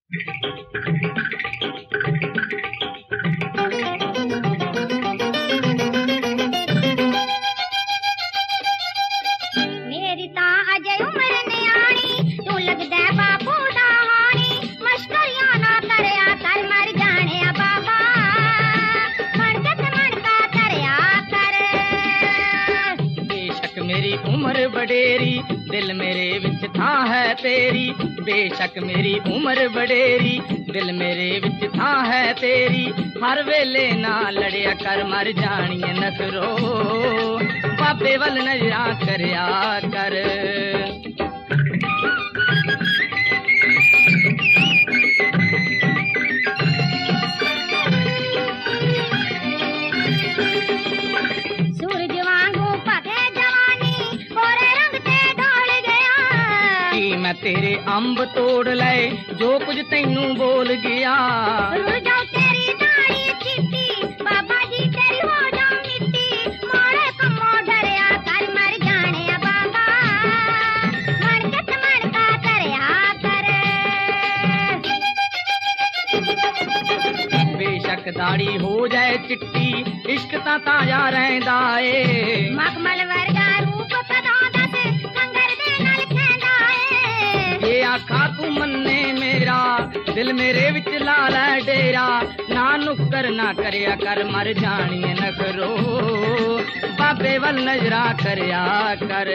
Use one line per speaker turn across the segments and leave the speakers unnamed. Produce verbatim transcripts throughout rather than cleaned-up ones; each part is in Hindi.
मेरी ता अजे उम्र न्याणी तू लगदा बापू दा हाणी मश्करियां ना करया कर मर जाने बाबा मन के मन का करया कर।
बेशक मेरी उम्र बडेरी दिल मेरे विच थां है तेरी, बेशक मेरी उम्र बडेरी दिल मेरे विच थां है तेरी, हर वेले ना लड़िया कर मर जानिए नखरो बाबे वल नजरा करया कर।
सूरज वांगू पके जवानी गोरे रंग ते ढोल गया,
कि मैं तेरे अंब तोड़ लाए जो कुछ तैनू बोल गया।
रुल जाऊं तेरी दाढ़ी चिट्टी बाबा जी तेरी हो जाऊं मिट्टी, मोरे कमो डरया कर मर जाने बाबा मन के मन का करया कर।
बेशक दाढ़ी हो जाए चिट्टी इश्क ता ताजा रहंदा ए,
मखमल वर्गा रूप कदा दस कंगर दे नाल खेंदा ए।
ये आखा तू मन्ने मेरा दिल मेरे विच लाल है डेरा, ना नुक्कर ना करया कर मर जानिए नखरो बाबे वल नजरा करया कर।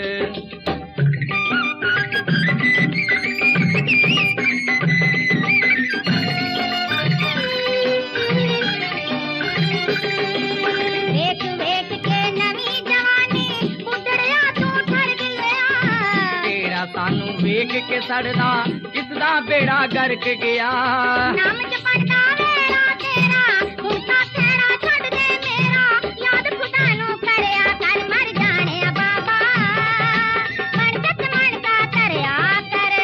वेख वेख के नवी जवानी बुढ़ड़िया तू ठर गया,
तेरा सानू वेख के सड़दा किसदा बेड़ा गर्क गया।
नाम च पड़दा वेड़ा तेरा हुण तां खेड़ा छड्ड दे मेरा, याद खुदा नू करया कर मर जाने बाबा मन के मन का करया कर।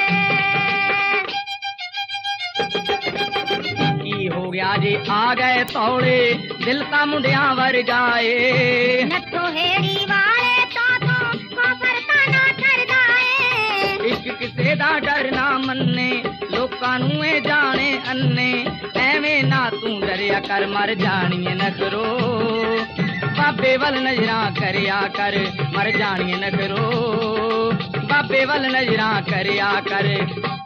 की हो गया जे आ गए तौड़े दिल ता मुंडिया वर्गाए,
नथो हेड़ी वाले तो तू खोफर ता ना ठरदा ए।
इश्क किसे दा डर ना मन्ने लोकां नू ए जाने अन्ने, एवें ना तू डरिया कर मर जानिए नखरो बाबे वल नजरा करया कर मर जानिए नखरो बाबे वल नजरा करया कर।